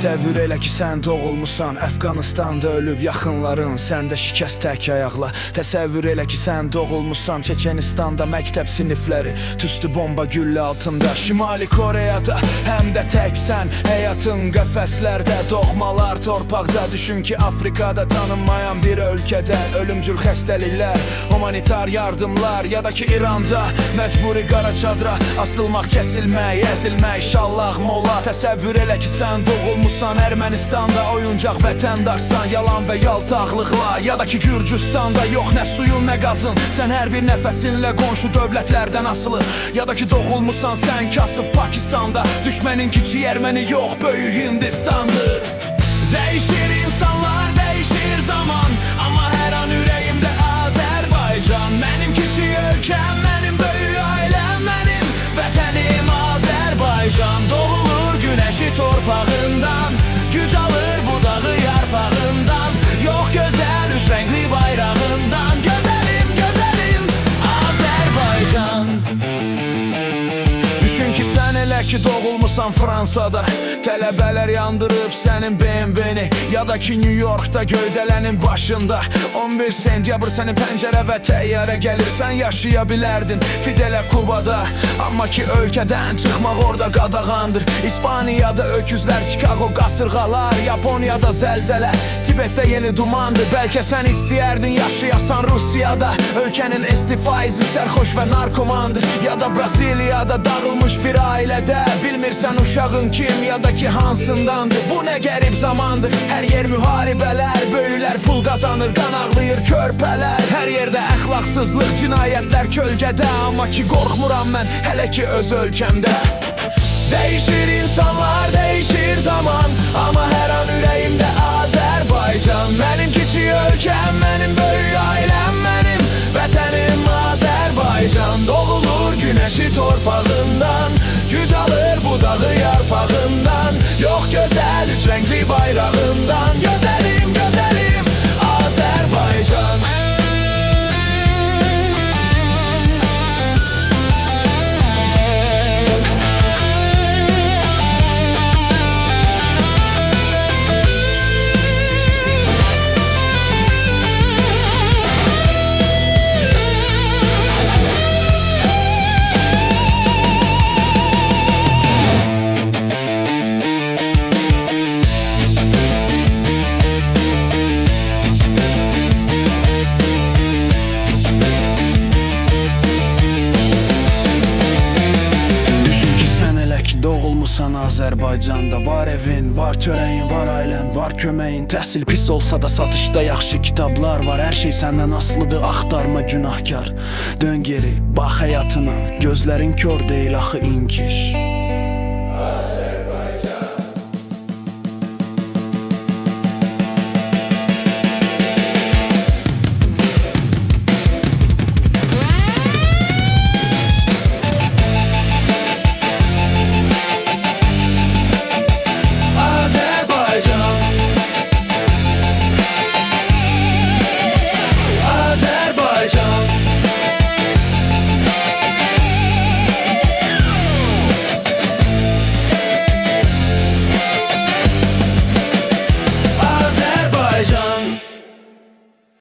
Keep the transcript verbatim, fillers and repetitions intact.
Təsəvvür elə ki sən doğulmusan Əfqanistanda ölüb yaxınların, səndə şikəst tək ayaqla. Təsəvvür elə ki sən doğulmusan Çeçenistanda məktəb sinifləri tüstü bomba güllə altında. Şimali Koreyada həm də təksən, həyatın qəfəslərdə, doğmalar torpaqda. Düşün ki Afrikada tanınmayan bir ölkədə ölümcül xəstəliklər, humanitar yardımlar, ya da ki İranda məcburi qara çadıra asılmaq, kəsilmək, əzilmək, şallah mola. Təsəvvür elə ki sən doğulmusan Ermənistanda, oyuncaq vətəndaşsan, yalan və yaltaqlıqla. Ya da ki Gürcüstanda yox nə suyun nə qazın, sən hər bir nəfəsinlə qonşu dövlətlərdən asılı. Ya da ki doğulmusan sən kasıb Pakistanda, düşmənin kiçik Erməni yox, böyük Hindistandır. Dəyişir insanlar, dəyişir zaman, amma hər an ürəyimdə Azərbaycan. Mənim kiçik ölkəm, mənim böyük ailəm, mənim vətənim Azərbaycan. Doğulur günəşi torpağından, güc alır budağı yarpağından. Yox gözəl üç rəngli bayrağından, gözəlim, gözəlim Azərbaycan. Düşün ki sən elə ki doğulmusan Fransada, tələbələr yandırıb sənin B M W-ni, ya da ki New Yorkda göydələnin başında. on bir sentyabr sənin pəncərə və təyyarə gəlir, sən yaşaya bilərdin Fidelə Kubada, amma ki ölkədən çıxmaq orada qadağandır. İspaniyada öküzlər, Chicago qasırğalar, Yaponiyada zəlzələ, Tibetdə yeni dumandır. Bəlkə sən istəyərdin yaşayasan Rusiyada, ölkənin istifaizi sərxoş və narkomandır. Ya da Braziliyada dağılmış bir ailədə, bilmirsən uşağın kim ya da ki hansındandır. Bu nə qərib zamandır, hər yer müharibələr, böyüklər pul qazanır, qan ağlayır körpələr. Hər yerdə əxlaqsızlıq, cinayətlər kölgədə, amma ki qorxmuram mən hələ ki öz ölkəmdə. Dəyişir insanlar, dəyişir zaman, amma hər an ürəyimdə Azərbaycan. Mənim kiçik ölkəm, mənim böyük ailəm, mənim vətənim Azərbaycan. Doğulur günəşi torpağından, güc alır budağı yarpağından. Yox gözəl üç rəngli bayrağından, gözəlim, gözəlim Azərbaycan. Doğulmusan Azərbaycanda, var evin, var törəyin, var ailən, var köməyin. Təhsil pis olsa da satışda yaxşı kitablar var. Hər şey səndən asılıdır, axtarma günahkar. Dön geri, bax həyatına, gözlərin kör deyil axı inkiş.